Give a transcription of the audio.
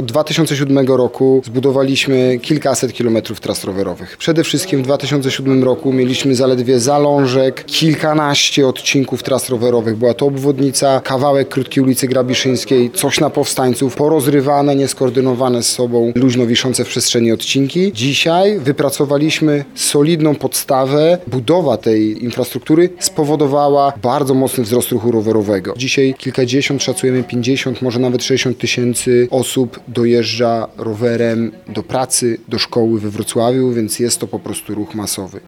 Od 2007 roku zbudowaliśmy kilkaset kilometrów tras rowerowych. Przede wszystkim w 2007 roku mieliśmy zaledwie zalążek, kilkanaście odcinków tras rowerowych. Była to obwodnica, kawałek krótkiej ulicy Grabiszyńskiej, coś na Powstańców, porozrywane, nieskoordynowane z sobą, luźno wiszące w przestrzeni odcinki. Dzisiaj wypracowaliśmy solidną podstawę. Budowa tej infrastruktury spowodowała bardzo mocny wzrost ruchu rowerowego. Dzisiaj kilkadziesiąt, szacujemy 50, może nawet 60 tysięcy osób dojeżdża rowerem do pracy, do szkoły we Wrocławiu, więc jest to po prostu ruch masowy.